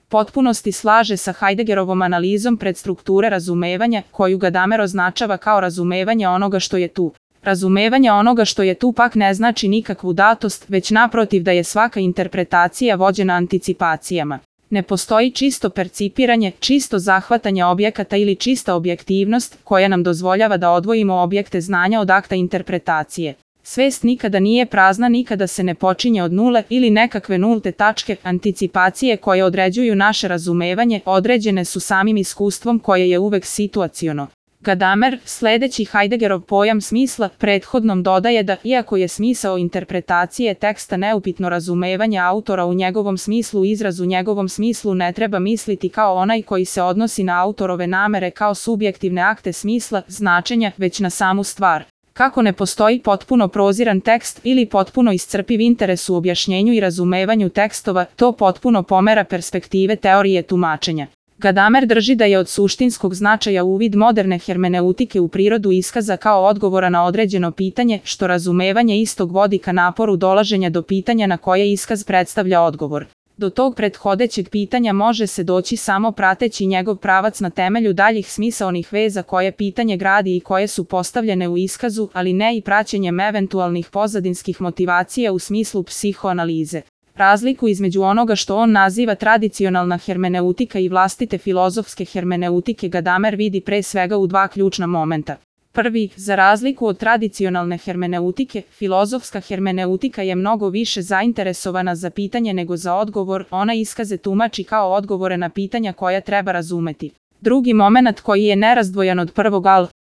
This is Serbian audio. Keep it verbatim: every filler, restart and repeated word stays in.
potpunosti slaže sa Heideggerovom analizom predstrukture razumevanja, koju Gadamer označava kao razumevanje onoga što je tu. Razumevanje onoga što je tu pak ne znači nikakvu datost, već naprotiv da je svaka interpretacija vođena anticipacijama. Ne postoji čisto percipiranje, čisto zahvatanje objekata ili čista objektivnost koja nam dozvoljava da odvojimo objekte znanja od akta interpretacije. Svest nikada nije prazna, nikada se ne počinje od nule ili nekakve nulte tačke. Anticipacije koje određuju naše razumevanje određene su samim iskustvom koje je uvek situaciono. Gadamer, sledeći Heideggerov pojam smisla, prethodnom dodaje da, iako je smisao interpretacije teksta neupitno razumevanje autora u njegovom smislu, izraz u njegovom smislu ne treba misliti kao onaj koji se odnosi na autorove namere kao subjektivne akte smisla, značenja, već na samu stvar. Kako ne postoji potpuno proziran tekst ili potpuno iscrpiv interes u objašnjenju i razumevanju tekstova, to potpuno pomera perspektive teorije tumačenja. Gadamer drži da je od suštinskog značaja uvid moderne hermeneutike u prirodu iskaza kao odgovora na određeno pitanje, što razumevanje istog vodi ka naporu dolaženja do pitanja na koje iskaz predstavlja odgovor. Do tog prethodećeg pitanja može se doći samo prateći njegov pravac na temelju daljih smisaonih veza koje pitanje gradi i koje su postavljene u iskazu, ali ne i praćenjem eventualnih pozadinskih motivacija u smislu psihoanalize. Razliku između onoga što on naziva tradicionalna hermeneutika i vlastite filozofske hermeneutike Gadamer vidi pre svega u dva ključna momenta. Prvi, za razliku od tradicionalne hermeneutike, filozofska hermeneutika je mnogo više zainteresovana za pitanje nego za odgovor, ona iskaze tumači kao odgovore na pitanja koja treba razumeti. Drugi moment koji je nerazdvojan od prvog, ali